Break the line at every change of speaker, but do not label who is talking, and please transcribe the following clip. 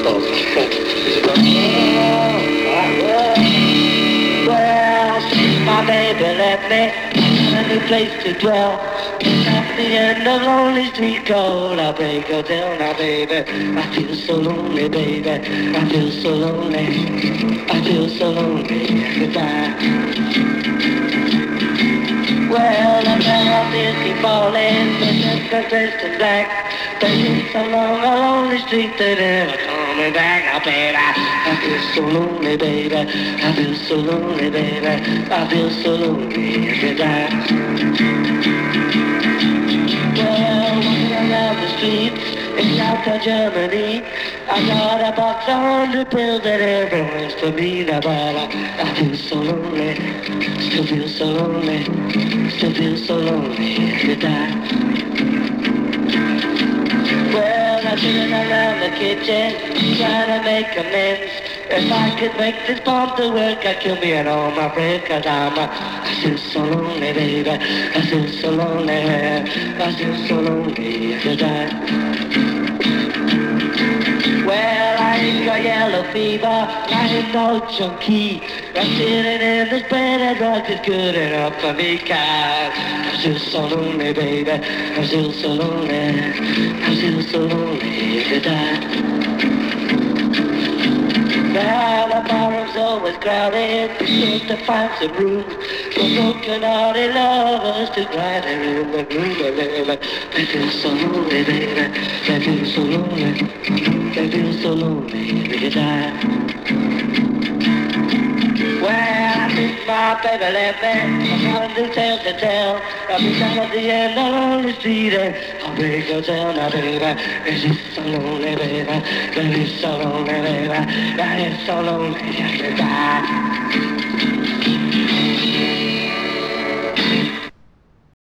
Well, since my baby left me, I need a place to dwell. At the end of lonely street cold, I break her down now, baby. I feel so lonely, baby. I feel so lonely. I feel so lonely. I could die. Well, I never feel keep falling, but just got dressed in black. Taking so long along the street, they never coming back. Now, baby, I feel so lonely, baby. I feel so lonely, baby. I feel so lonely every day. Well, walking around the streets in South Germany, I got a box of 100 pills that everyone's for me. Now, but I feel so lonely, still feel so lonely, still feel so lonely every day. Well, I'm sitting around the kitchen, trying to make amends. If I could make this bomb to work, I'd kill me and all my friends, cause I feel so lonely, baby. I feel so lonely, I feel so lonely every day. Well, I ain't got yellow fever, I ain't no junkie. I'm sitting in this bed and drugs is good enough for me, cause I feel so lonely, baby. I feel so lonely, I feel so lonely every day. Now the barroom's always crowded, just to find some room for broken-hearted lovers to cry there in the room. They feel so lonely, baby. They feel so lonely. They feel so lonely every day. Well, I think my baby left me. I got a new tale to tell. I'll be down at the end of the street and I'll break her down now, baby. It's just so lonely, baby. It's so lonely, baby. It's so lonely, I could die.